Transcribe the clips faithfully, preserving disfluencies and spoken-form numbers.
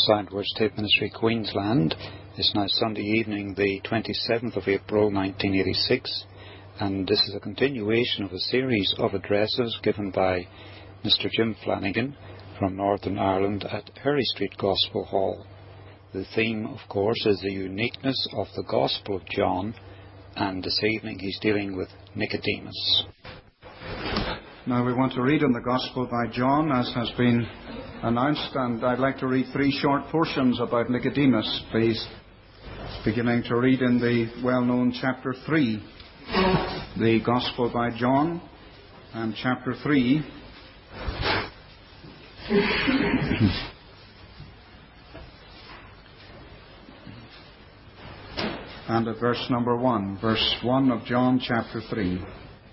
Soundwords Tape Ministry, Queensland. It's now Sunday evening, the twenty-seventh of April nineteen eighty-six, and this is a continuation of a series of addresses given by Mister Jim Flanagan from Northern Ireland at Harry Street Gospel Hall. The theme, of course, is the uniqueness of the Gospel of John, and this evening he's dealing with Nicodemus. Now we want to read in the Gospel by John, as has been announced, and I'd like to read three short portions about Nicodemus, please. Beginning to read in the well-known chapter three, the Gospel by John, and chapter three. And at verse number one, verse one of John chapter three.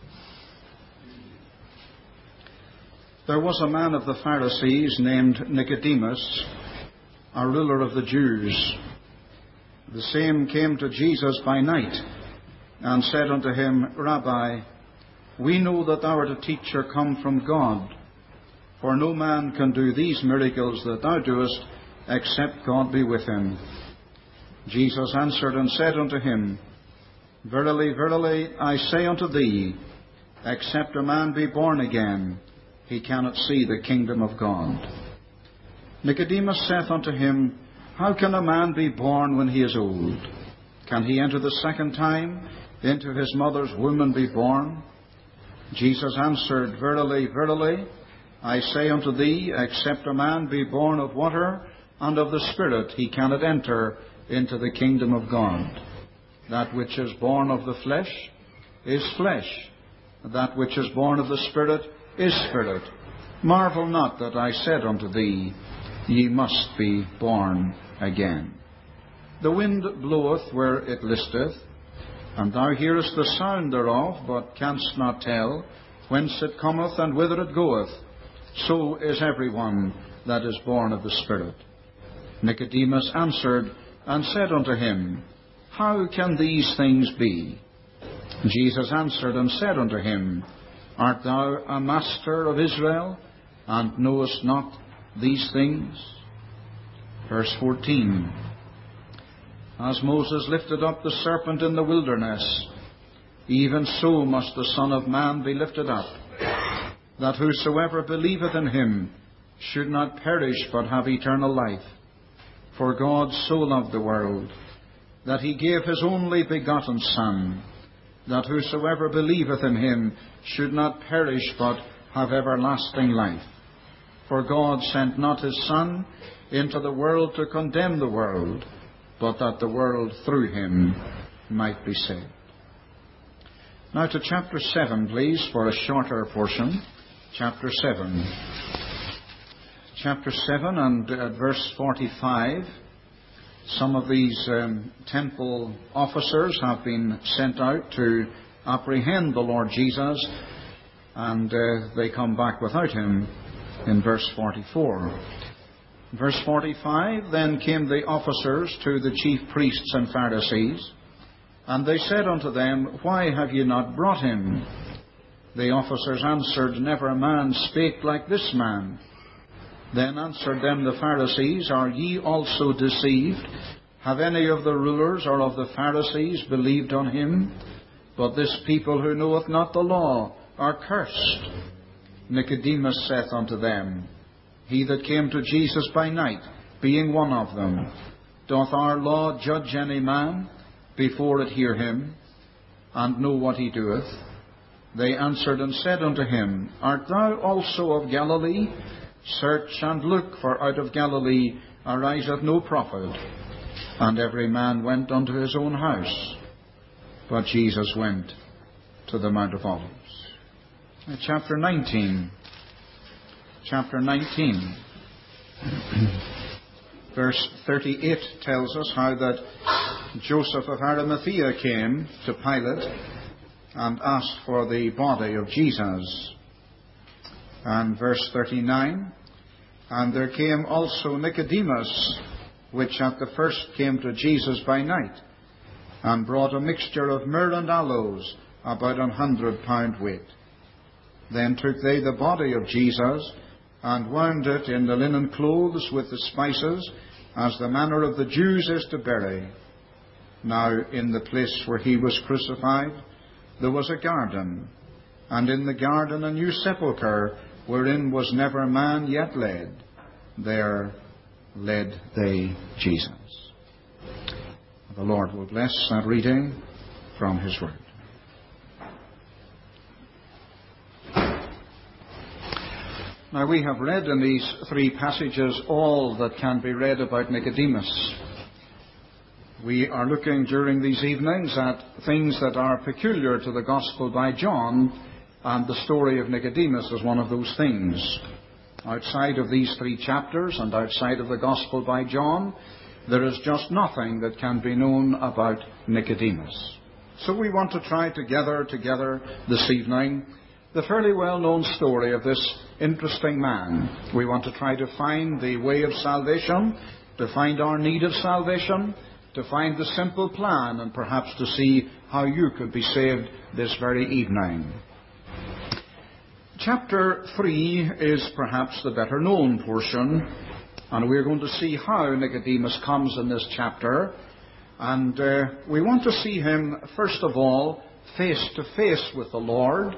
There was a man of the Pharisees named Nicodemus, a ruler of the Jews. The same came to Jesus by night, and said unto him, Rabbi, we know that thou art a teacher come from God, for no man can do these miracles that thou doest, except God be with him. Jesus answered and said unto him, Verily, verily, I say unto thee, except a man be born again, he cannot see the kingdom of God. Nicodemus saith unto him, How can a man be born when he is old? Can he enter the second time into his mother's womb and be born? Jesus answered, Verily, verily, I say unto thee, except a man be born of water and of the Spirit, he cannot enter into the kingdom of God. That which is born of the flesh is flesh, that which is born of the Spirit is spirit. Marvel not that I said unto thee, Ye must be born again. The wind bloweth where it listeth, and thou hearest the sound thereof, but canst not tell whence it cometh and whither it goeth. So is every one that is born of the Spirit. Nicodemus answered and said unto him, How can these things be? Jesus answered and said unto him, Art thou a master of Israel, and knowest not these things? Verse fourteen. As Moses lifted up the serpent in the wilderness, even so must the Son of Man be lifted up, that whosoever believeth in him should not perish but have eternal life. For God so loved the world, that he gave his only begotten Son, that whosoever believeth in him should not perish but have everlasting life. For God sent not his Son into the world to condemn the world, but that the world through him might be saved. Now to chapter seven, please, for a shorter portion. Chapter seven. Chapter seven and uh, verse forty-five. Some of these um, temple officers have been sent out to apprehend the Lord Jesus, and uh, they come back without him in verse forty-four. Verse forty-five, Then came the officers to the chief priests and Pharisees, and they said unto them, Why have ye not brought him? The officers answered, Never a man spake like this man. Then answered them the Pharisees, Are ye also deceived? Have any of the rulers or of the Pharisees believed on him? But this people who knoweth not the law are cursed. Nicodemus saith unto them, He that came to Jesus by night, being one of them, doth our law judge any man before it hear him, and know what he doeth? They answered and said unto him, Art thou also of Galilee? Search and look, for out of Galilee ariseth no prophet. And every man went unto his own house. But Jesus went to the Mount of Olives. Chapter nineteen. Chapter nineteen. Verse thirty-eight tells us how that Joseph of Arimathea came to Pilate and asked for the body of Jesus. And verse thirty-nine, And there came also Nicodemus, which at the first came to Jesus by night, and brought a mixture of myrrh and aloes, about an hundred pound weight. Then took they the body of Jesus, and wound it in the linen clothes with the spices, as the manner of the Jews is to bury. Now in the place where he was crucified there was a garden, and in the garden a new sepulchre, wherein was never man yet laid. There laid they Jesus. The Lord will bless that reading from his word. Now we have read in these three passages all that can be read about Nicodemus. We are looking during these evenings at things that are peculiar to the Gospel by John, and the story of Nicodemus is one of those things. Outside of these three chapters and outside of the Gospel by John, there is just nothing that can be known about Nicodemus. So we want to try to gather together this evening the fairly well-known story of this interesting man. We want to try to find the way of salvation, to find our need of salvation, to find the simple plan, and perhaps to see how you could be saved this very evening. Chapter three is perhaps the better known portion, and we're going to see how Nicodemus comes in this chapter. And uh, we want to see him, first of all, face to face with the Lord,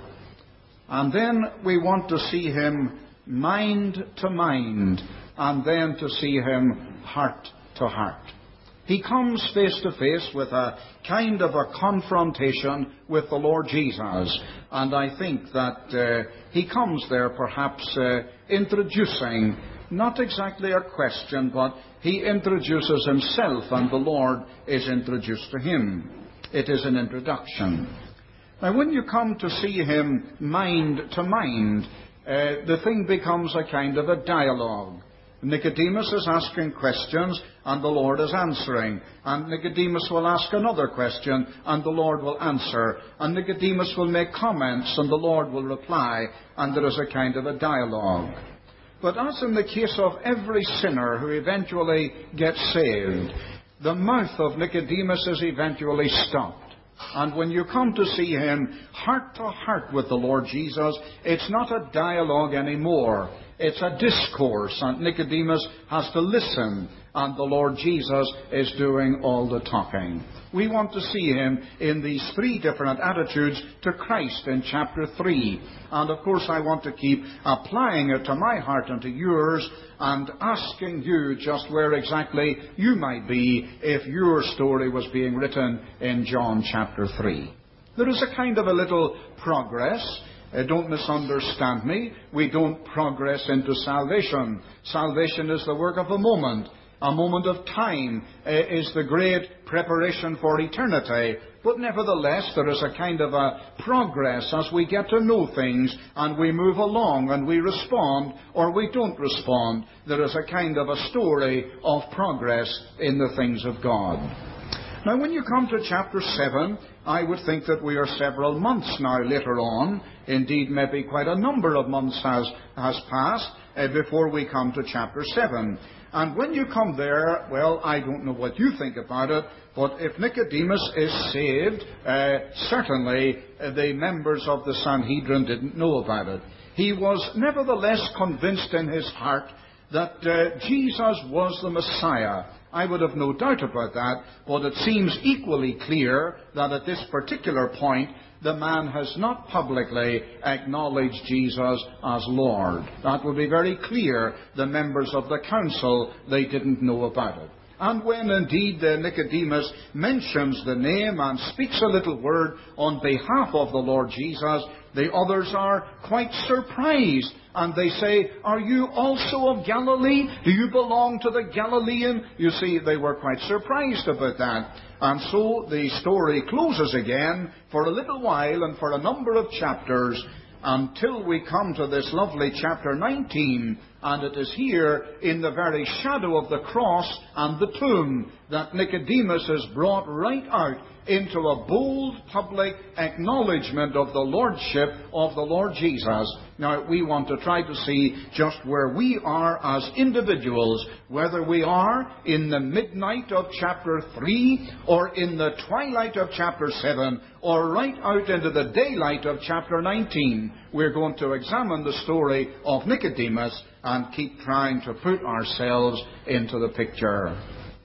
and then we want to see him mind to mind, and then to see him heart to heart. He comes face to face with a kind of a confrontation with the Lord Jesus. And I think that uh, he comes there perhaps uh, introducing, not exactly a question, but he introduces himself and the Lord is introduced to him. It is an introduction. Now when you come to see him mind to mind, uh, the thing becomes a kind of a dialogue. Nicodemus is asking questions and the Lord is answering. And Nicodemus will ask another question and the Lord will answer. And Nicodemus will make comments and the Lord will reply. And there is a kind of a dialogue. But as in the case of every sinner who eventually gets saved, the mouth of Nicodemus is eventually stopped. And when you come to see him heart to heart with the Lord Jesus, it's not a dialogue anymore. It's a discourse, and Nicodemus has to listen, and the Lord Jesus is doing all the talking. We want to see him in these three different attitudes to Christ in chapter three. And of course I want to keep applying it to my heart and to yours, and asking you just where exactly you might be if your story was being written in John chapter three. There is a kind of a little progress. Uh, don't misunderstand me. We don't progress into salvation. Salvation is the work of a moment. A moment of time uh, is the great preparation for eternity. But nevertheless, there is a kind of a progress as we get to know things and we move along and we respond or we don't respond. There is a kind of a story of progress in the things of God. Now, when you come to chapter seven, I would think that we are several months now later on. Indeed, maybe quite a number of months has, has passed uh, before we come to chapter seven. And when you come there, well, I don't know what you think about it, but if Nicodemus is saved, uh, certainly uh, the members of the Sanhedrin didn't know about it. He was nevertheless convinced in his heart that uh, Jesus was the Messiah. I would have no doubt about that, but it seems equally clear that at this particular point, the man has not publicly acknowledged Jesus as Lord. That would be very clear. The members of the council, they didn't know about it. And when indeed uh, Nicodemus mentions the name and speaks a little word on behalf of the Lord Jesus, the others are quite surprised. And they say, "Are you also of Galilee? Do you belong to the Galilean?" You see, they were quite surprised about that. And so the story closes again for a little while and for a number of chapters until we come to this lovely chapter nineteen. And it is here in the very shadow of the cross and the tomb that Nicodemus is brought right out into a bold public acknowledgement of the lordship of the Lord Jesus. Now, we want to try to see just where we are as individuals, whether we are in the midnight of chapter three, or in the twilight of chapter seven, or right out into the daylight of chapter nineteen. We're going to examine the story of Nicodemus and keep trying to put ourselves into the picture.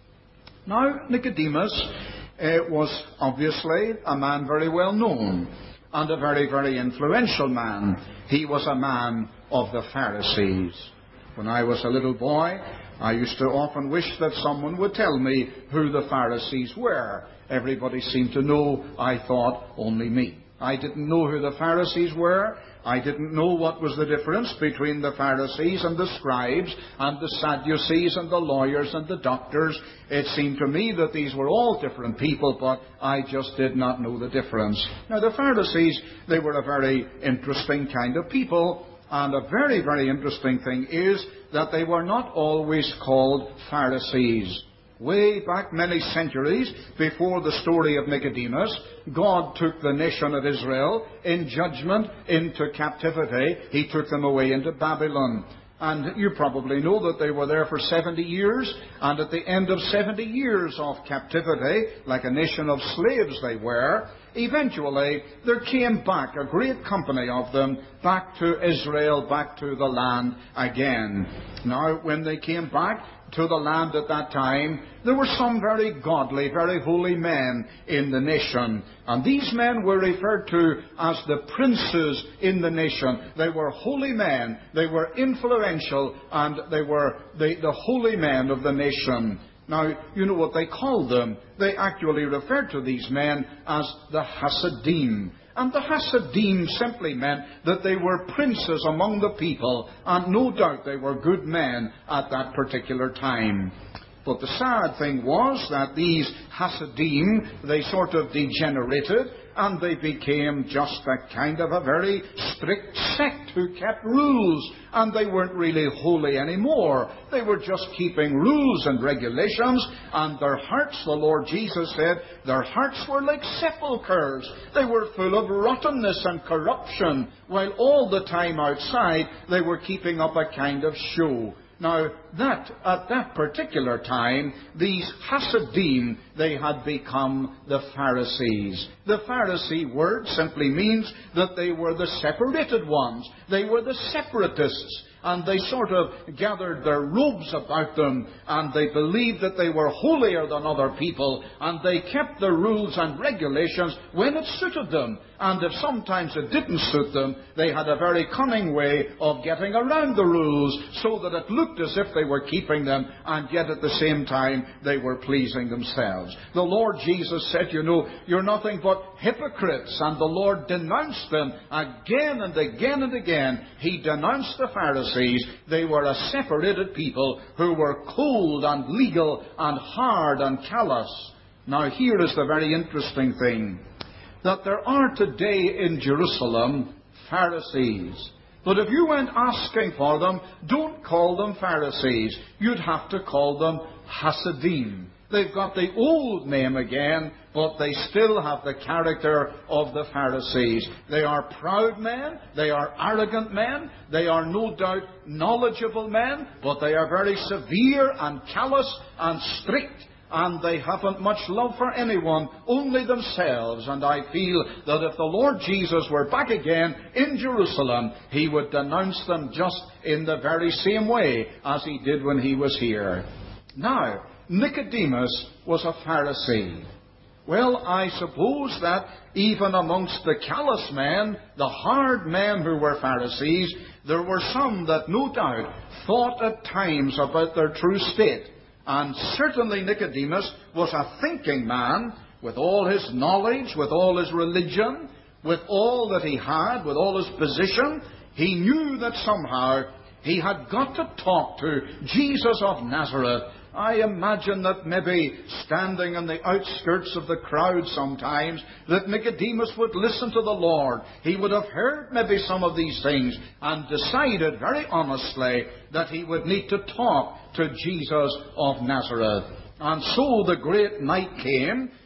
Now, Nicodemus uh, was obviously a man very well known, and a very, very influential man. He was a man of the Pharisees. When I was a little boy, I used to often wish that someone would tell me who the Pharisees were. Everybody seemed to know, I thought, only me. I didn't know who the Pharisees were. I didn't know what was the difference between the Pharisees and the scribes and the Sadducees and the lawyers and the doctors. It seemed to me that these were all different people, but I just did not know the difference. Now, the Pharisees, they were a very interesting kind of people, and a very, very interesting thing is that they were not always called Pharisees. Way back many centuries before the story of Nicodemus, God took the nation of Israel in judgment into captivity. He took them away into Babylon. And you probably know that they were there for seventy years, and at the end of seventy years of captivity, like a nation of slaves they were, eventually there came back a great company of them back to Israel, back to the land again. Now, when they came back to the land at that time, there were some very godly, very holy men in the nation. And these men were referred to as the princes in the nation. They were holy men, they were influential, and they were the, the holy men of the nation. Now, you know what they called them? They actually referred to these men as the Hasidim. And the Hasidim simply meant that they were princes among the people, and no doubt they were good men at that particular time. But the sad thing was that these Hasidim, they sort of degenerated, and they became just a kind of a very strict sect who kept rules, and they weren't really holy anymore. They were just keeping rules and regulations, and their hearts, the Lord Jesus said, their hearts were like sepulchres. They were full of rottenness and corruption, while all the time outside they were keeping up a kind of show. Now, that at that particular time, these Hasidim, they had become the Pharisees. The Pharisee word simply means that they were the separated ones. They were the separatists. And they sort of gathered their robes about them, and they believed that they were holier than other people, and they kept the rules and regulations when it suited them. And if sometimes it didn't suit them, they had a very cunning way of getting around the rules so that it looked as if they were keeping them, and yet at the same time they were pleasing themselves. The Lord Jesus said, you know, you're nothing but hypocrites, and the Lord denounced them again and again and again. He denounced the Pharisees. They were a separated people who were cold and legal and hard and callous. Now, here is the very interesting thing, that there are today in Jerusalem Pharisees. But if you went asking for them, don't call them Pharisees. You'd have to call them Hasidim. They've got the old name again, but they still have the character of the Pharisees. They are proud men, they are arrogant men, they are no doubt knowledgeable men, but they are very severe and callous and strict, and they haven't much love for anyone, only themselves. And I feel that if the Lord Jesus were back again in Jerusalem, he would denounce them just in the very same way as he did when he was here. Now, Nicodemus was a Pharisee. Well, I suppose that even amongst the callous men, the hard men who were Pharisees, there were some that no doubt thought at times about their true state. And certainly Nicodemus was a thinking man, with all his knowledge, with all his religion, with all that he had, with all his position. He knew that somehow he had got to talk to Jesus of Nazareth. I imagine that maybe standing on the outskirts of the crowd sometimes, that Nicodemus would listen to the Lord. He would have heard maybe some of these things and decided very honestly that he would need to talk to Jesus of Nazareth. And so the great night came,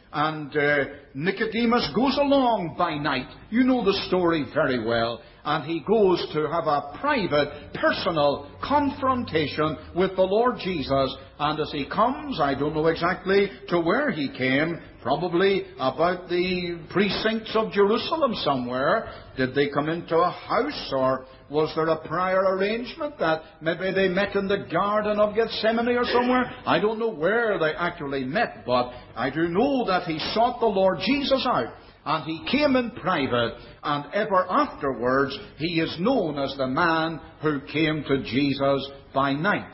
And uh, Nicodemus goes along by night. You know the story very well. And he goes to have a private, personal confrontation with the Lord Jesus. And as he comes, I don't know exactly to where he came, probably about the precincts of Jerusalem somewhere. Did they come into a house, or was there a prior arrangement that maybe they met in the Garden of Gethsemane or somewhere? I don't know where they actually met, but I do know that he sought the Lord Jesus out. And he came in private, and ever afterwards he is known as the man who came to Jesus by night.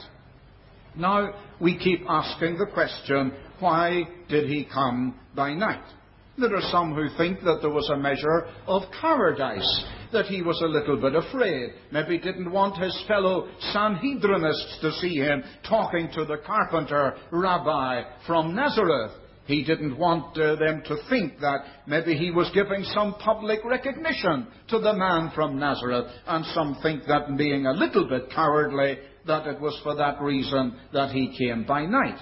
Now, we keep asking the question, why did he come by night? There are some who think that there was a measure of cowardice, that he was a little bit afraid. Maybe didn't want his fellow Sanhedrinists to see him talking to the carpenter rabbi from Nazareth. He didn't want uh, them to think that maybe he was giving some public recognition to the man from Nazareth. And some think that being a little bit cowardly, that it was for that reason that he came by night.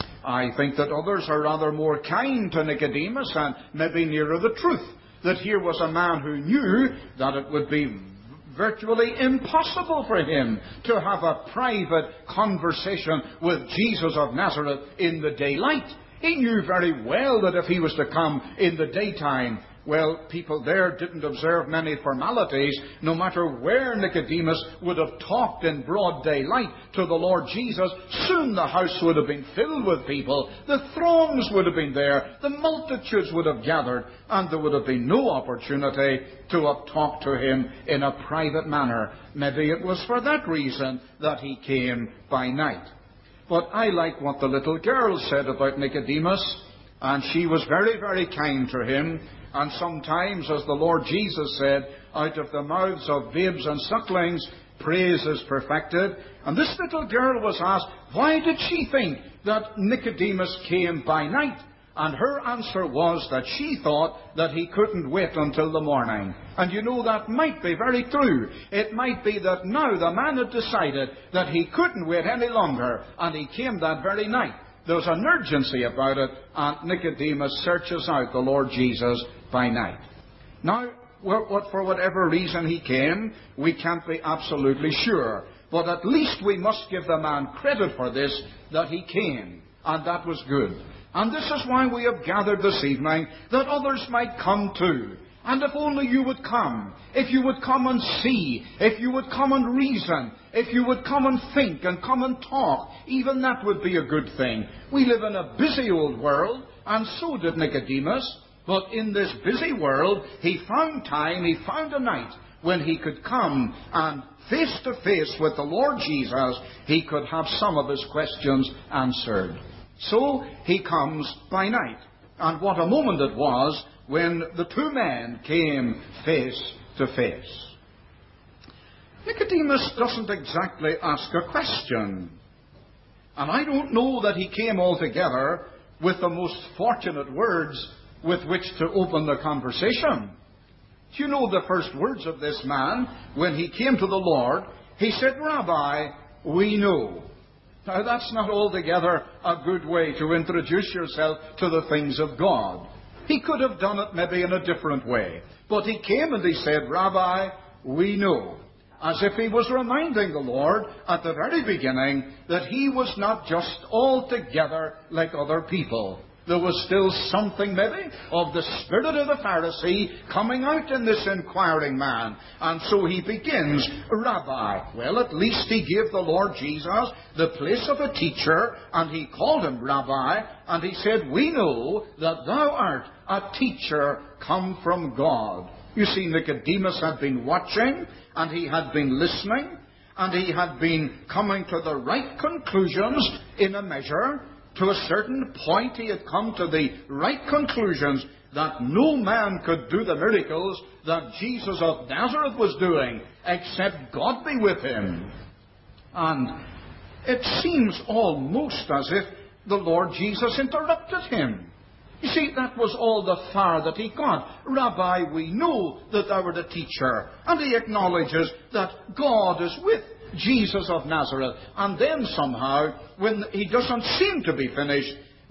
I think that others are rather more kind to Nicodemus and maybe nearer the truth. That here was a man who knew that it would be virtually impossible for him to have a private conversation with Jesus of Nazareth in the daylight. He knew very well that if he was to come in the daytime, well, people there didn't observe many formalities. No matter where Nicodemus would have talked in broad daylight to the Lord Jesus, soon the house would have been filled with people. The throngs would have been there. The multitudes would have gathered. And there would have been no opportunity to have talked to him in a private manner. Maybe it was for that reason that he came by night. But I like what the little girl said about Nicodemus, and she was very, very kind to him. And sometimes, as the Lord Jesus said, out of the mouths of babes and sucklings, praise is perfected. And this little girl was asked, why did she think that Nicodemus came by night? And her answer was that she thought that he couldn't wait until the morning. And you know, that might be very true. It might be that now the man had decided that he couldn't wait any longer, and he came that very night. There's an urgency about it, and Nicodemus searches out the Lord Jesus by night. Now, what, for whatever reason he came, we can't be absolutely sure. But at least we must give the man credit for this, that he came, and that was good. And this is why we have gathered this evening, that others might come too. And if only you would come, if you would come and see, if you would come and reason, if you would come and think and come and talk, even that would be a good thing. We live in a busy old world, and so did Nicodemus. But in this busy world, he found time, he found a night when he could come and face to face with the Lord Jesus, he could have some of his questions answered. So he comes by night. And what a moment it was when the two men came face to face. Nicodemus doesn't exactly ask a question. And I don't know that he came altogether with the most fortunate words with which to open the conversation. Do you know the first words of this man when he came to the Lord? He said, Rabbi, we know. Now, that's not altogether a good way to introduce yourself to the things of God. He could have done it maybe in a different way. But he came and he said, Rabbi, we know. As if he was reminding the Lord at the very beginning that he was not just altogether like other people. There was still something maybe of the spirit of the Pharisee coming out in this inquiring man. And so he begins, Rabbi. Well, at least he gave the Lord Jesus the place of a teacher, and he called him Rabbi, and he said, we know that thou art a teacher come from God. You see, Nicodemus had been watching, and he had been listening, and he had been coming to the right conclusions in a measure. To a certain point he had come to the right conclusions that no man could do the miracles that Jesus of Nazareth was doing except God be with him. And it seems almost as if the Lord Jesus interrupted him. You see, that was all the far that he got. Rabbi, we know that thou art a teacher. And he acknowledges that God is with Jesus of Nazareth. And then somehow, when he doesn't seem to be finished,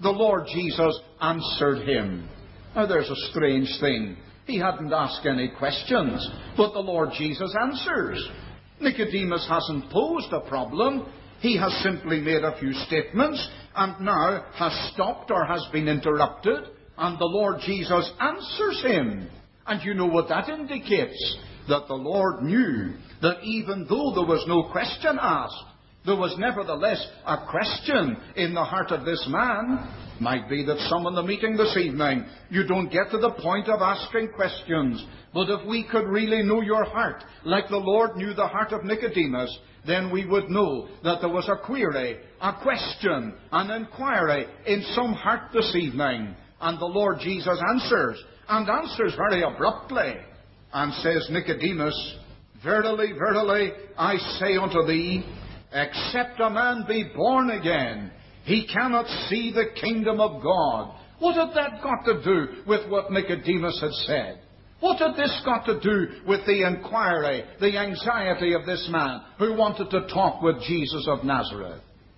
The Lord Jesus answered him. Now there's a strange thing. He hadn't asked any questions, but the Lord Jesus answers. Nicodemus hasn't posed a problem. He has simply made a few statements and now has stopped or has been interrupted, and the Lord Jesus answers him. And you know what that indicates? That the Lord knew that even though there was no question asked, there was nevertheless a question in the heart of this man. Might be that some in the meeting this evening, you don't get to the point of asking questions. But if we could really know your heart, like the Lord knew the heart of Nicodemus, then we would know that there was a query, a question, an inquiry in some heart this evening. And the Lord Jesus answers, and answers very abruptly, and says, Nicodemus, verily, verily, I say unto thee, except a man be born again, he cannot see the kingdom of God. What had that got to do with what Nicodemus had said? What had this got to do with the inquiry, the anxiety of this man who wanted to talk with Jesus of Nazareth?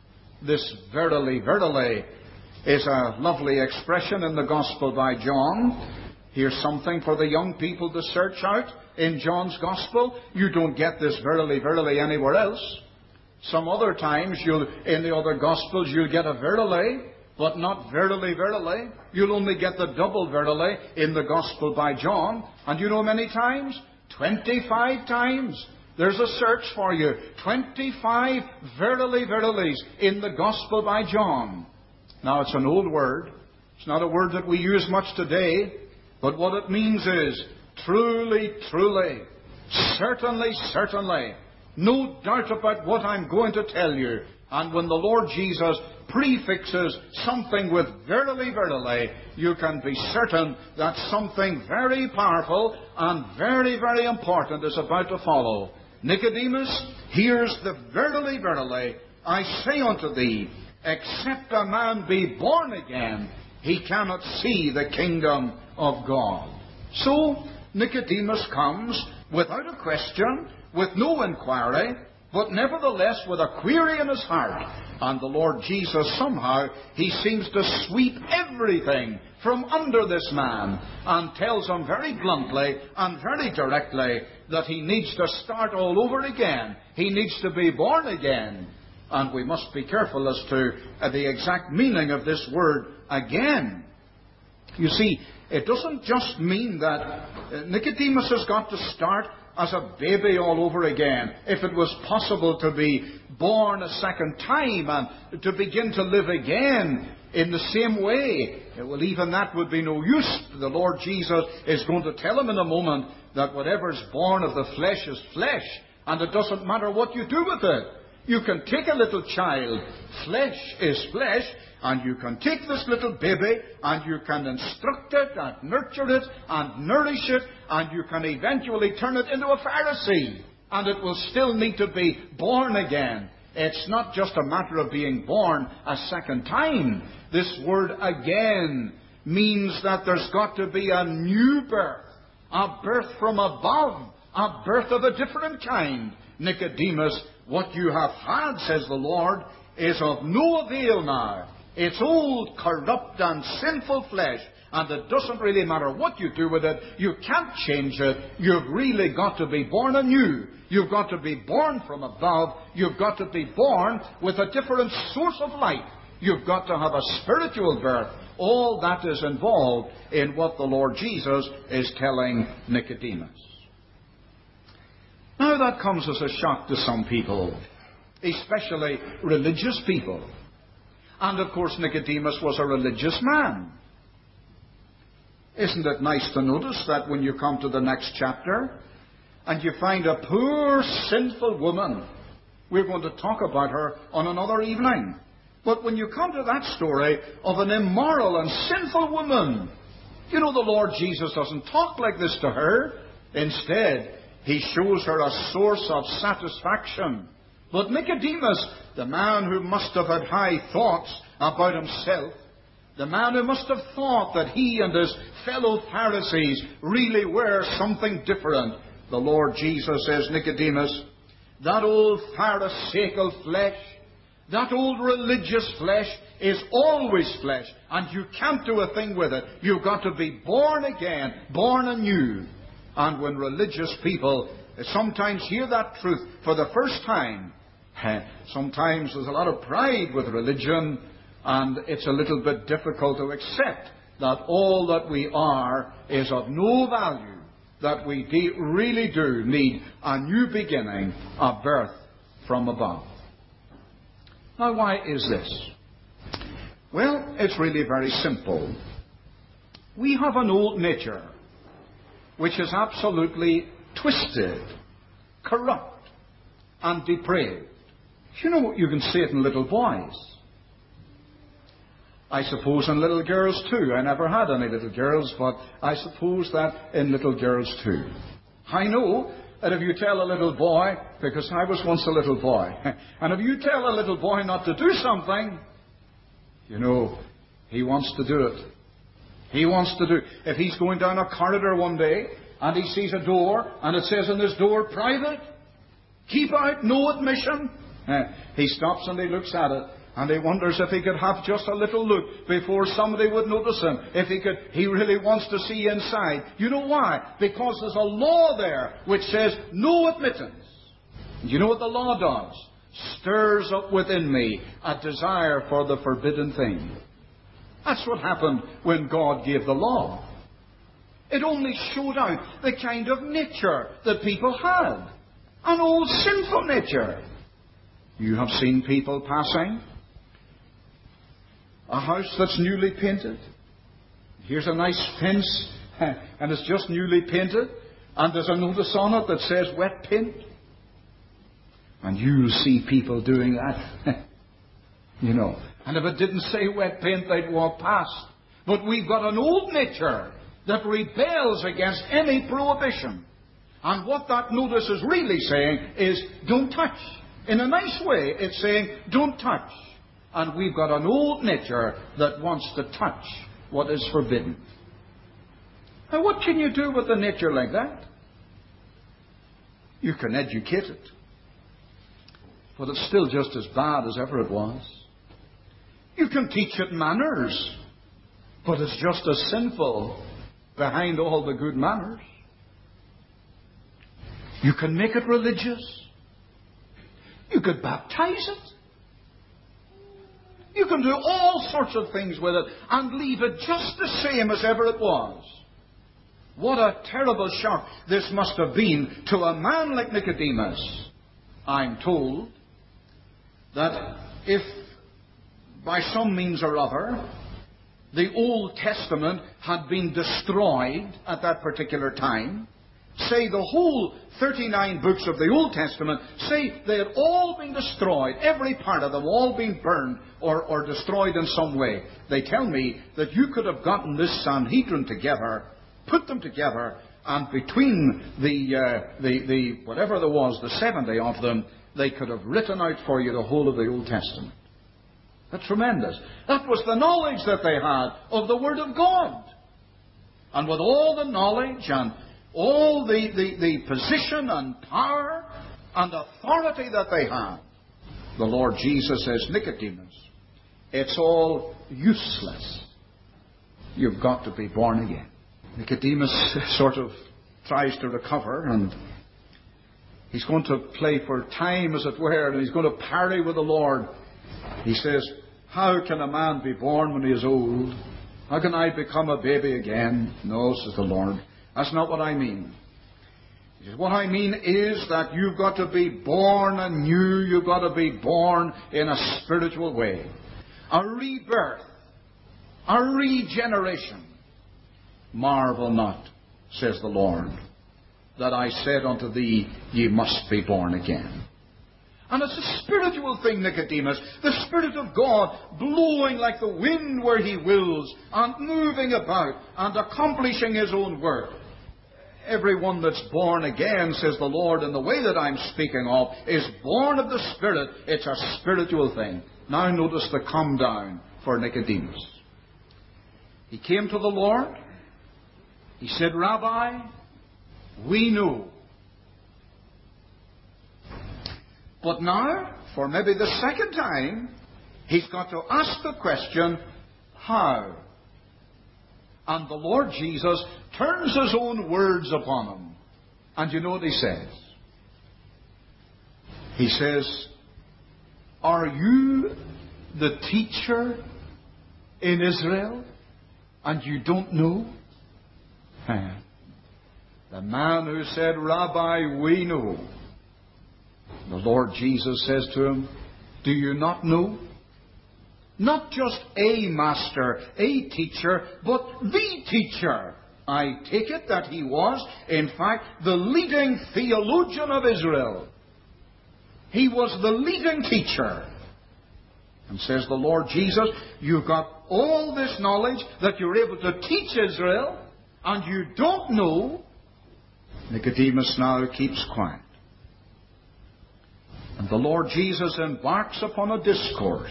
This verily, verily is a lovely expression in the Gospel by John. Here's something for the young people to search out in John's Gospel. You don't get this verily, verily anywhere else. Some other times, you'll, in the other Gospels, you'll get a verily, but not verily, verily. You'll only get the double verily in the Gospel by John. And you know how many times? twenty-five times. There's a search for you. twenty-five verily, verilies in the Gospel by John. Now, it's an old word. It's not a word that we use much today. But what it means is, truly, truly, certainly, certainly, no doubt about what I'm going to tell you. And when the Lord Jesus prefixes something with verily, verily, you can be certain that something very powerful and very, very important is about to follow. Nicodemus, here's the verily, verily, I say unto thee, except a man be born again, he cannot see the kingdom of God. So, Nicodemus comes without a question, with no inquiry, but nevertheless with a query in his heart. And the Lord Jesus, somehow, he seems to sweep everything from under this man and tells him very bluntly and very directly that he needs to start all over again. He needs to be born again. And we must be careful as to uh, the exact meaning of this word, again. You see, it doesn't just mean that uh, Nicodemus has got to start as a baby all over again. If it was possible to be born a second time and to begin to live again in the same way, well, even that would be no use. The Lord Jesus is going to tell him in a moment that whatever's born of the flesh is flesh, and it doesn't matter what you do with it. You can take a little child, flesh is flesh, and you can take this little baby and you can instruct it and nurture it and nourish it, and you can eventually turn it into a Pharisee, and it will still need to be born again. It's not just a matter of being born a second time. This word again means that there's got to be a new birth, a birth from above, a birth of a different kind. Nicodemus, what you have had, says the Lord, is of no avail now. It's old, corrupt, and sinful flesh, and it doesn't really matter what you do with it. You can't change it. You've really got to be born anew. You've got to be born from above. You've got to be born with a different source of light. You've got to have a spiritual birth. All that is involved in what the Lord Jesus is telling Nicodemus. Now that comes as a shock to some people, especially religious people. And of course Nicodemus was a religious man. Isn't it nice to notice that when you come to the next chapter and you find a poor sinful woman, we're going to talk about her on another evening. But when you come to that story of an immoral and sinful woman, you know the Lord Jesus doesn't talk like this to her. Instead, he shows her a source of satisfaction. But Nicodemus, the man who must have had high thoughts about himself, the man who must have thought that he and his fellow Pharisees really were something different, the Lord Jesus says, Nicodemus, that old Pharisaical flesh, That old religious flesh is always flesh, and you can't do a thing with it. You've got to be born again, born anew. And when religious people sometimes hear that truth for the first time, sometimes there's a lot of pride with religion, and it's a little bit difficult to accept that all that we are is of no value, that we de- really do need a new beginning, a birth from above. Now, why is this? Well, it's really very simple. We have an old nature which is absolutely twisted, corrupt, and depraved. You know, you can see it in little boys. I suppose in little girls too. I never had any little girls, but I suppose that in little girls too. I know that if you tell a little boy, because I was once a little boy, and if you tell a little boy not to do something, you know, he wants to do it. He wants to do it. If he's going down a corridor one day, and he sees a door, and it says on this door, private, keep out, no admission, he stops and he looks at it. And he wonders if he could have just a little look before somebody would notice him. If he could, he really wants to see inside. You know why? Because there's a law there which says no admittance. And you know what the law does? Stirs up within me a desire for the forbidden thing. That's what happened when God gave the law. It only showed out the kind of nature that people had. An old sinful nature. You have seen people passing. A house that's newly painted. Here's a nice fence, and it's just newly painted, and there's a notice on it that says wet paint. And you see people doing that. You know. And if it didn't say wet paint, they'd walk past. But we've got an old nature that rebels against any prohibition. And what that notice is really saying is, don't touch. In a nice way, it's saying, don't touch. And we've got an old nature that wants to touch what is forbidden. Now, what can you do with a nature like that? You can educate it. But it's still just as bad as ever it was. You can teach it manners. But it's just as sinful behind all the good manners. You can make it religious. You could baptize it. You can do all sorts of things with it and leave it just the same as ever it was. What a terrible shock this must have been to a man like Nicodemus. I'm told that if by some means or other the Old Testament had been destroyed at that particular time, say the whole thirty-nine books of the Old Testament, say they had all been destroyed, every part of them, all been burned or, or destroyed in some way. They tell me that you could have gotten this Sanhedrin together, put them together, and between the, uh, the, the whatever there was, the seventy of them, they could have written out for you the whole of the Old Testament. That's tremendous. That was the knowledge that they had of the Word of God. And with all the knowledge and all the, the, the position and power and authority that they have, the Lord Jesus says, Nicodemus, it's all useless. You've got to be born again. Nicodemus sort of tries to recover, and he's going to play for time, as it were, and he's going to parley with the Lord. He says, how can a man be born when he is old? How can I become a baby again? No, says the Lord. That's not what I mean. He says, what I mean is that you've got to be born anew. You've got to be born in a spiritual way. A rebirth. A regeneration. Marvel not, says the Lord, that I said unto thee, ye must be born again. And it's a spiritual thing, Nicodemus. The Spirit of God blowing like the wind where He wills, and moving about, and accomplishing His own work. Everyone that's born again, says the Lord, in the way that I'm speaking of, is born of the Spirit. It's a spiritual thing. Now notice the come down for Nicodemus. He came to the Lord. He said, Rabbi, we know But now, for maybe the second time, he's got to ask the question, how? And the Lord Jesus turns his own words upon him. And you know what he says? He says, are you the teacher in Israel and you don't know? The man who said, Rabbi, we know. The Lord Jesus says to him, do you not know? Not just a master, a teacher, but the teacher. I take it that he was, in fact, the leading theologian of Israel. He was the leading teacher. And says the Lord Jesus, you've got all this knowledge that you're able to teach Israel, and you don't know. Nicodemus now keeps quiet. And the Lord Jesus embarks upon a discourse.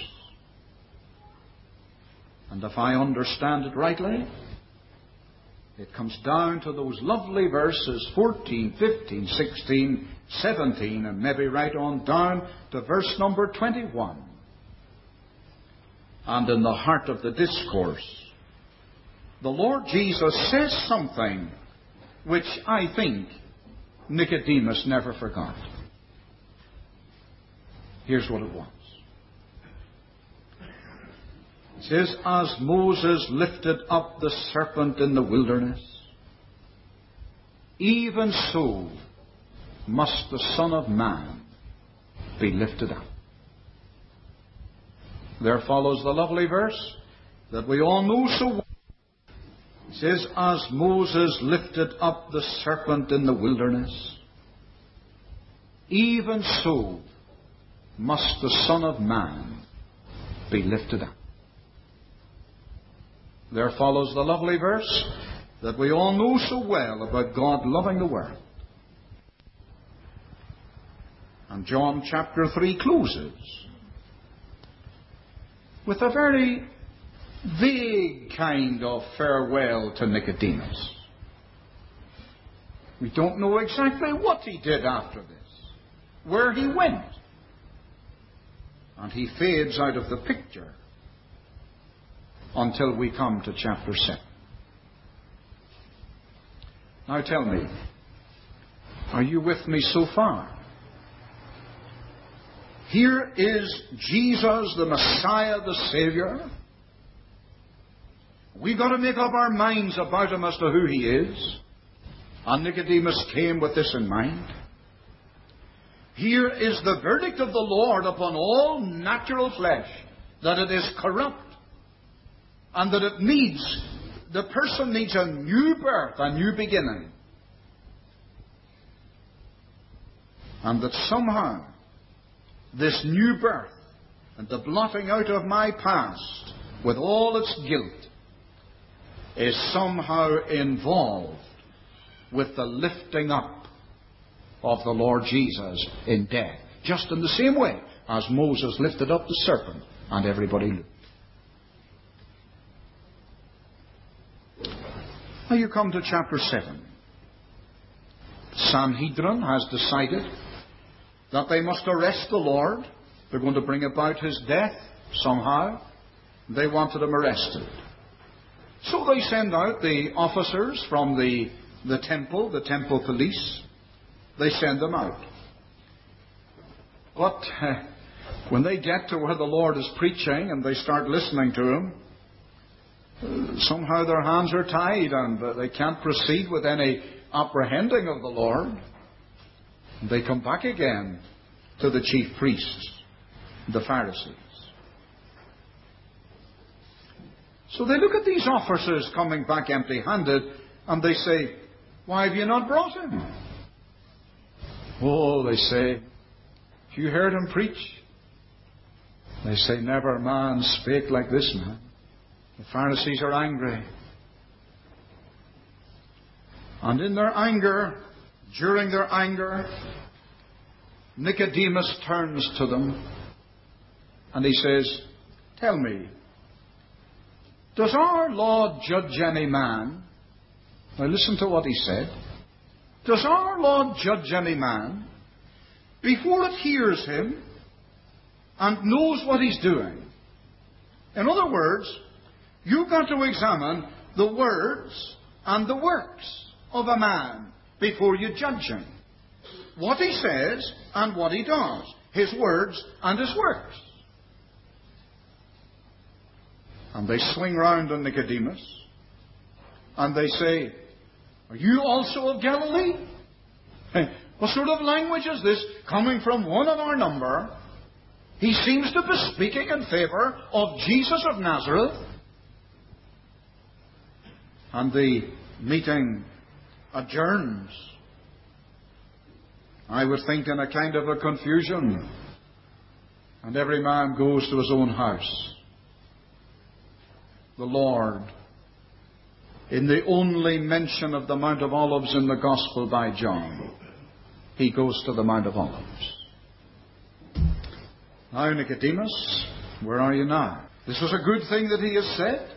And if I understand it rightly, it comes down to those lovely verses fourteen, fifteen, sixteen, seventeen, and maybe right on down to verse number twenty-one. And in the heart of the discourse, the Lord Jesus says something which I think Nicodemus never forgot. Here's what it was. It says, as Moses lifted up the serpent in the wilderness, even so must the Son of Man be lifted up. There follows the lovely verse that we all know so well. It says, as Moses lifted up the serpent in the wilderness, even so must the Son of Man be lifted up. There follows the lovely verse that we all know so well about God loving the world. And John chapter three closes with a very vague kind of farewell to Nicodemus. We don't know exactly what he did after this, where he went. And he fades out of the picture until we come to chapter seven. Now tell me, are you with me so far? Here is Jesus, the Messiah, the Savior. We've got to make up our minds about him as to who he is. And Nicodemus came with this in mind. Here is the verdict of the Lord upon all natural flesh, that it is corrupt, and that it needs, the person needs a new birth, a new beginning. And that somehow, this new birth, and the blotting out of my past, with all its guilt, is somehow involved with the lifting up of the Lord Jesus in death. Just in the same way as Moses lifted up the serpent and everybody looked. Now you come to chapter seven. Sanhedrin has decided that they must arrest the Lord. They're going to bring about his death somehow. They wanted him arrested. So they send out the officers from the, the temple, the temple police. They send them out. But uh, when they get to where the Lord is preaching and they start listening to him, uh, somehow their hands are tied and uh, they can't proceed with any apprehending of the Lord. They come back again to the chief priests, the Pharisees. So they look at these officers coming back empty-handed and they say, why have you not brought him? Oh, they say, have you heard him preach? They say, never man spake like this man. The Pharisees are angry. And in their anger, during their anger, Nicodemus turns to them and he says, tell me, does our law judge any man? Now listen to what he said. Does our law judge any man before it hears him and knows what he's doing. In other words, you've got to examine the words and the works of a man before you judge him. What he says and what he does. His words and his works. And they swing round on Nicodemus. And they say, are you also of Galilee? What sort of language is this coming from one of our number? He seems to be speaking in favour of Jesus of Nazareth. And the meeting adjourns. I would think in a kind of a confusion. And every man goes to his own house. The Lord, in the only mention of the Mount of Olives in the Gospel by John, he goes to the Mount of Olives. Now, Nicodemus, where are you now? This was a good thing that he has said.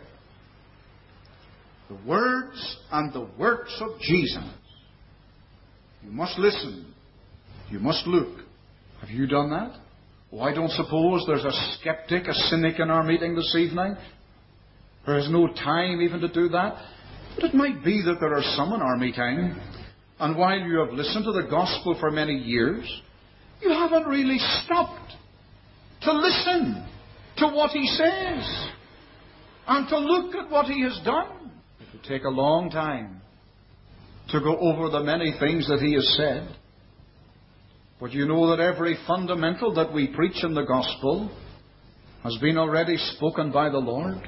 The words and the works of Jesus. You must listen. You must look. Have you done that? Oh, I don't suppose there's a skeptic, a cynic in our meeting this evening. There is no time even to do that. But it might be that there are some in our meeting, and while you have listened to the gospel for many years, you haven't really stopped to listen to what he says and to look at what he has done. It would take a long time to go over the many things that he has said. But you know that every fundamental that we preach in the gospel has been already spoken by the Lord.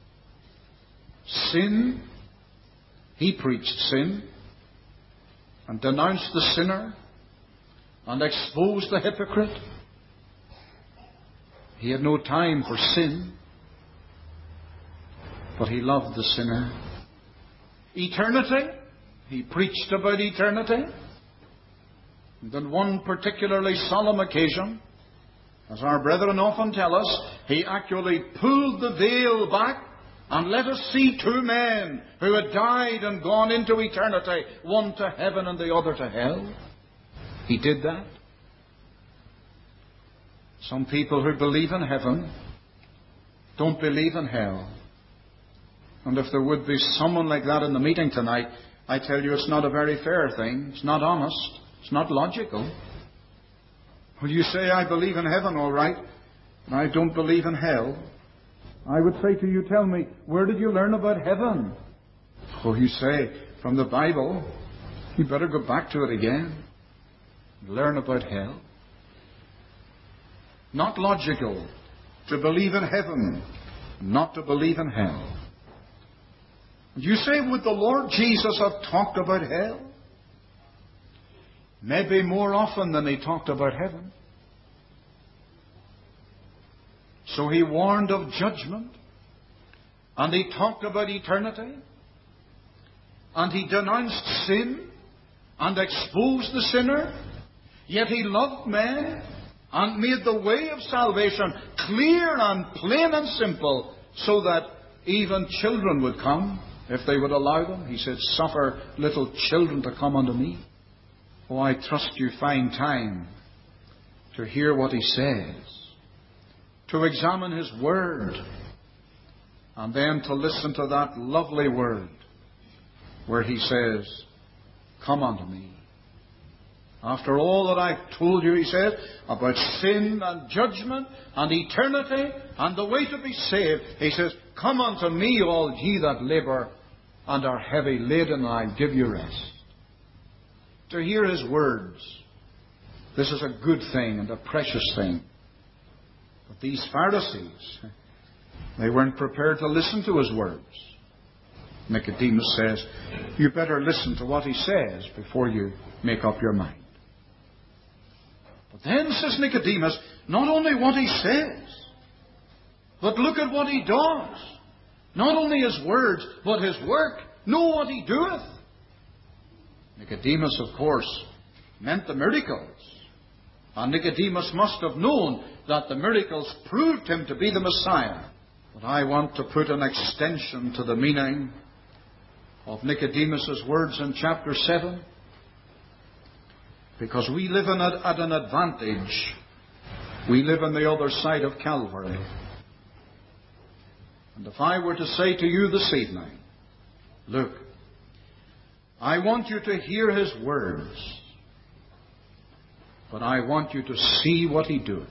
Sin, he preached sin and denounced the sinner and exposed the hypocrite. He had no time for sin, but he loved the sinner. Eternity, he preached about eternity. And on one particularly solemn occasion, as our brethren often tell us, he actually pulled the veil back and let us see two men who had died and gone into eternity, one to heaven and the other to hell. He did that. Some people who believe in heaven don't believe in hell. And if there would be someone like that in the meeting tonight, I tell you it's not a very fair thing. It's not honest. It's not logical. Well, you say, I believe in heaven, all right, and I don't believe in hell. I would say to you, tell me, where did you learn about heaven? Or you say, from the Bible. You better go back to it again. Learn about hell. Not logical to believe in heaven, not to believe in hell. You say, would the Lord Jesus have talked about hell? Maybe more often than he talked about heaven. So he warned of judgment, and he talked about eternity, and he denounced sin, and exposed the sinner, yet he loved men, and made the way of salvation clear and plain and simple, so that even children would come, if they would allow them. He said, suffer little children to come unto me. Oh, I trust you find time to hear what he says, to examine his word, and then to listen to that lovely word where he says, come unto me. After all that I've told you, he said, about sin and judgment and eternity and the way to be saved, he says, come unto me, all ye that labour and are heavy laden, and I'll give you rest. To hear his words, this is a good thing and a precious thing. But these Pharisees, they weren't prepared to listen to his words. Nicodemus says, you better listen to what he says before you make up your mind. But then, says Nicodemus, not only what he says, but look at what he does. Not only his words, but his work. Know what he doeth. Nicodemus, of course, meant the miracles. And Nicodemus must have known that the miracles proved him to be the Messiah. But I want to put an extension to the meaning of Nicodemus' words in chapter seven. Because we live in a, at an advantage. We live on the other side of Calvary. And if I were to say to you this evening, look, I want you to hear His words, but I want you to see what He doeth.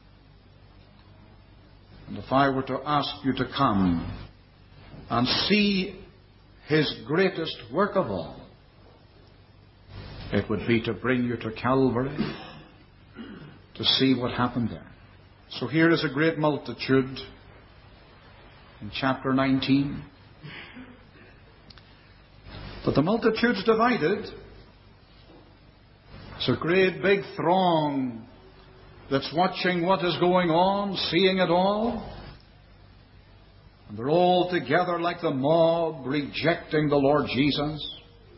And if I were to ask you to come and see His greatest work of all, it would be to bring you to Calvary to see what happened there. So here is a great multitude in chapter nineteen. But the multitude's divided. It's a great big throng that's watching what is going on, seeing it all. And they're all together like the mob, rejecting the Lord Jesus.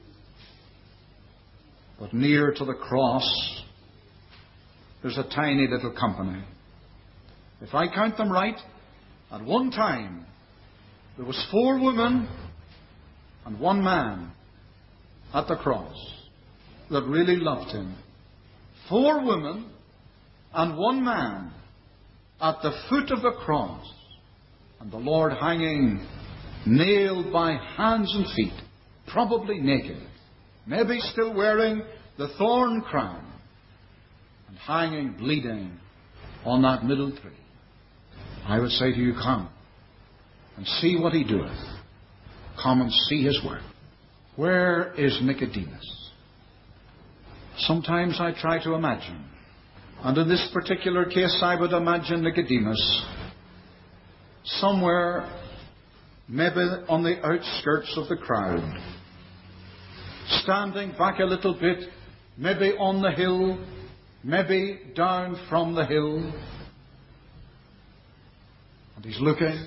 But near to the cross, there's a tiny little company. If I count them right, at one time, there was four women and one man at the cross that really loved Him. Four women and one man at the foot of the cross, and the Lord hanging, nailed by hands and feet, probably naked, maybe still wearing the thorn crown, and hanging bleeding on that middle tree. I would say to you, come and see what He doeth. Come and see His work. Where is Nicodemus? Sometimes I try to imagine, and in this particular case I would imagine Nicodemus somewhere maybe on the outskirts of the crowd, standing back a little bit, maybe on the hill, maybe down from the hill. And he's looking.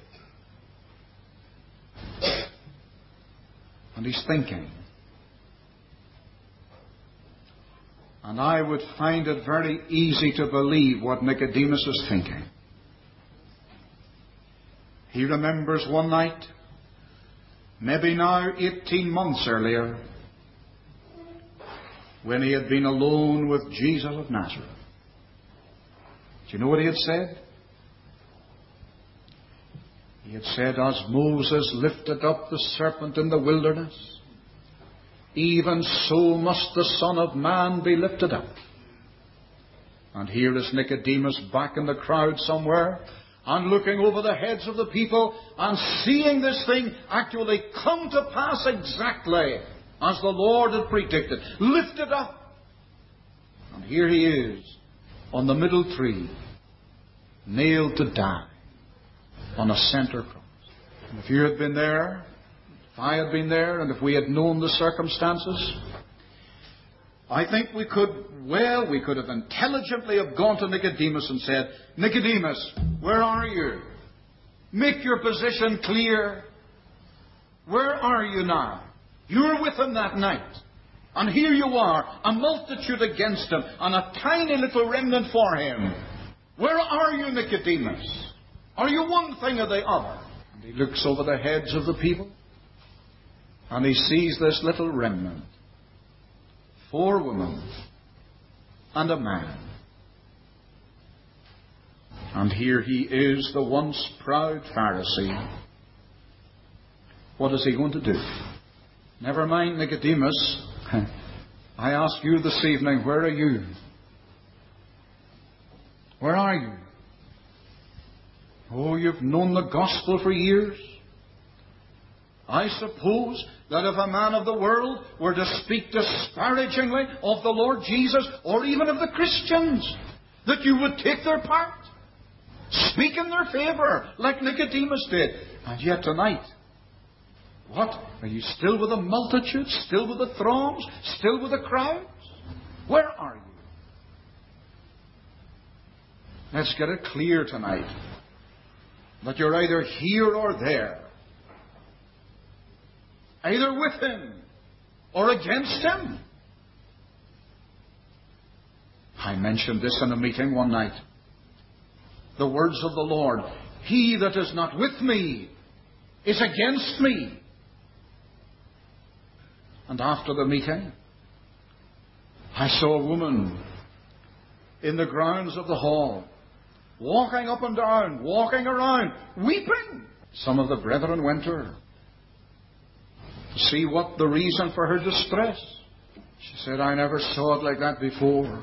And he's thinking. And I would find it very easy to believe what Nicodemus is thinking. He remembers one night, maybe now eighteen months earlier, when he had been alone with Jesus of Nazareth. Do you know what he had said? He had said, as Moses lifted up the serpent in the wilderness, even so must the Son of Man be lifted up. And here is Nicodemus back in the crowd somewhere, and looking over the heads of the people, and seeing this thing actually come to pass exactly as the Lord had predicted. Lifted up. And here he is, on the middle tree, nailed to die, on a centre cross. And if you had been there, if I had been there, and if we had known the circumstances, I think we could, well, we could have intelligently have gone to Nicodemus and said, Nicodemus, where are you? Make your position clear. Where are you now? You were with him that night. And here you are, a multitude against him, and a tiny little remnant for him. Where are you, Nicodemus? Are you one thing or the other? And he looks over the heads of the people, and he sees this little remnant. Four women and a man. And here he is, the once proud Pharisee. What is he going to do? Never mind Nicodemus. I ask you this evening, where are you? Where are you? Oh, you've known the gospel for years. I suppose that if a man of the world were to speak disparagingly of the Lord Jesus, or even of the Christians, that you would take their part, speak in their favour, like Nicodemus did. And yet tonight, what? Are you still with the multitude? Still with the throngs? Still with the crowds? Where are you? Let's get it clear tonight that you're either here or there. Either with him or against him. I mentioned this in a meeting one night. The words of the Lord, he that is not with me is against me. And after the meeting, I saw a woman in the grounds of the hall, walking up and down, walking around, weeping. Some of the brethren went to her to see what the reason for her distress. She said, I never saw it like that before.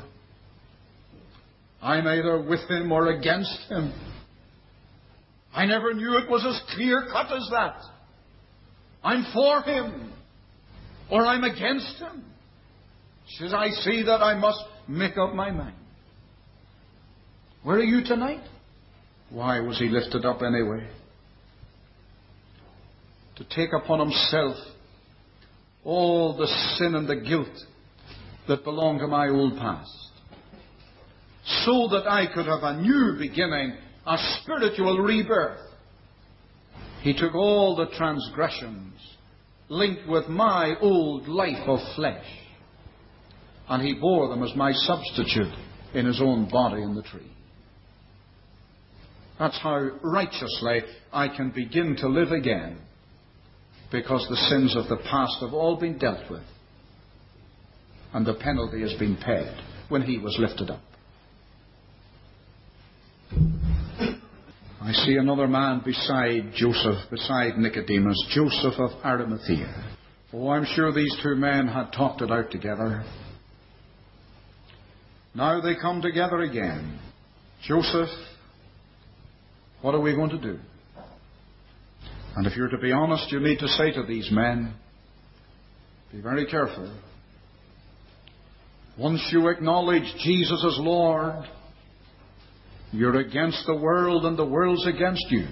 I'm either with him or against him. I never knew it was as clear-cut as that. I'm for him or I'm against him. She says, I see that I must make up my mind. Where are you tonight? Why was he lifted up anyway? To take upon himself all the sin and the guilt that belong to my old past, so that I could have a new beginning, a spiritual rebirth. He took all the transgressions linked with my old life of flesh, and he bore them as my substitute in his own body in the tree. That's how righteously I can begin to live again, because the sins of the past have all been dealt with, and the penalty has been paid when he was lifted up. I see another man beside Joseph, beside Nicodemus, Joseph of Arimathea. Oh, I'm sure these two men had talked it out together. Now they come together again. Joseph, what are we going to do? And if you're to be honest, you need to say to these men, be very careful. Once you acknowledge Jesus as Lord, you're against the world and the world's against you.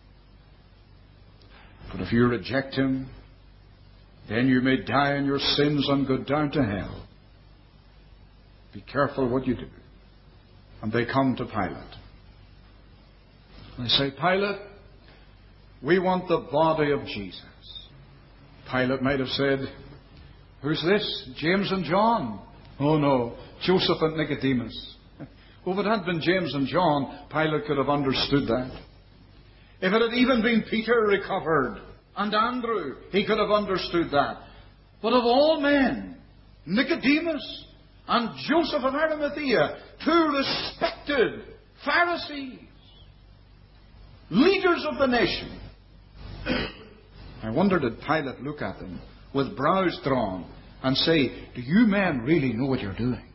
But if you reject him, then you may die in your sins and go down to hell. Be careful what you do. And they come to Pilate. They say, Pilate, we want the body of Jesus. Pilate might have said, who's this? James and John? Oh no, Joseph and Nicodemus. Well, if it had been James and John, Pilate could have understood that. If it had even been Peter recovered and Andrew, he could have understood that. But of all men, Nicodemus and Joseph of Arimathea, two respected Pharisees, leaders of the nation. I wonder, did Pilate look at them with brows drawn and say, do you men really know what you're doing?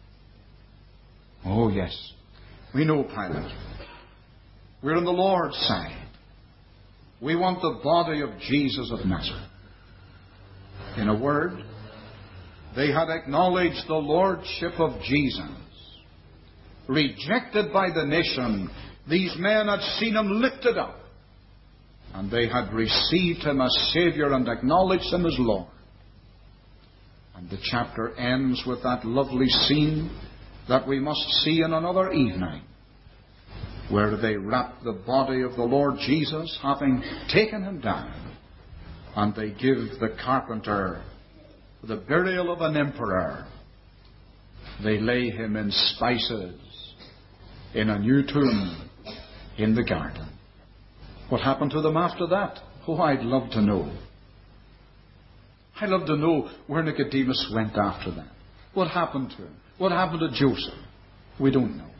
Oh, yes. We know, Pilate. We're on the Lord's side. We want the body of Jesus of Nazareth. In a word, they had acknowledged the lordship of Jesus. Rejected by the nation, these men had seen him lifted up. And they had received him as Saviour and acknowledged him as Lord. And the chapter ends with that lovely scene that we must see in another evening, where they wrap the body of the Lord Jesus, having taken him down, and they give the carpenter the burial of an emperor. They lay him in spices in a new tomb in the garden. What happened to them after that? Oh, I'd love to know. I'd love to know where Nicodemus went after that. What happened to him? What happened to Joseph? We don't know.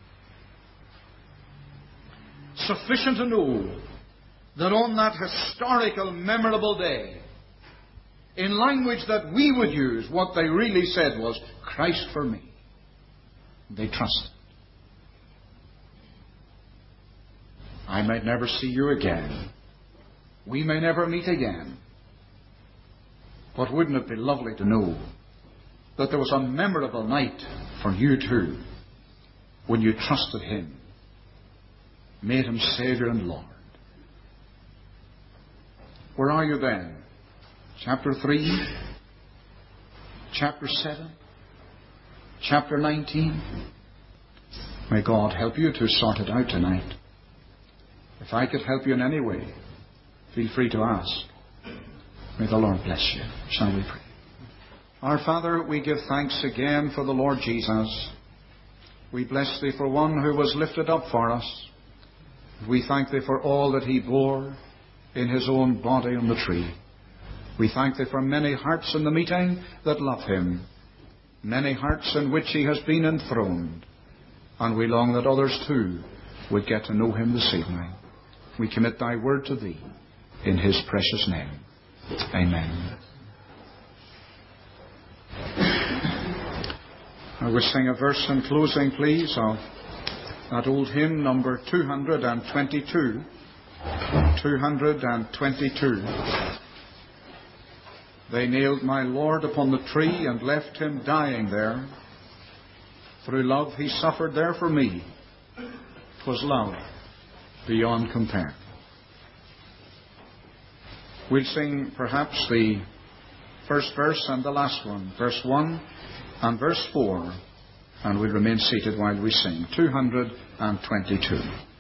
Sufficient to know that on that historical, memorable day, in language that we would use, what they really said was, Christ for me. They trusted. I might never see you again. We may never meet again. But wouldn't it be lovely to know that there was a memorable night for you too, when you trusted him, made him Saviour and Lord? Where are you then? Chapter three? Chapter seven? Chapter nineteen? May God help you to sort it out tonight. If I could help you in any way, feel free to ask. May the Lord bless you. Shall we pray? Our Father, we give thanks again for the Lord Jesus. We bless Thee for one who was lifted up for us. We thank Thee for all that He bore in His own body on the tree. We thank Thee for many hearts in the meeting that love Him. many hearts in which he has been enthroned, and we long that others too would get to know him this evening. We commit thy word to thee in his precious name. Amen. I will sing a verse in closing, please, of that old hymn, number two hundred twenty-two. two hundred twenty-two. They nailed my Lord upon the tree and left him dying there. Through love he suffered there for me. 'Twas love beyond compare. We'll sing perhaps the first verse and the last one, verse one and verse four, and we'll remain seated while we sing. two hundred twenty-two.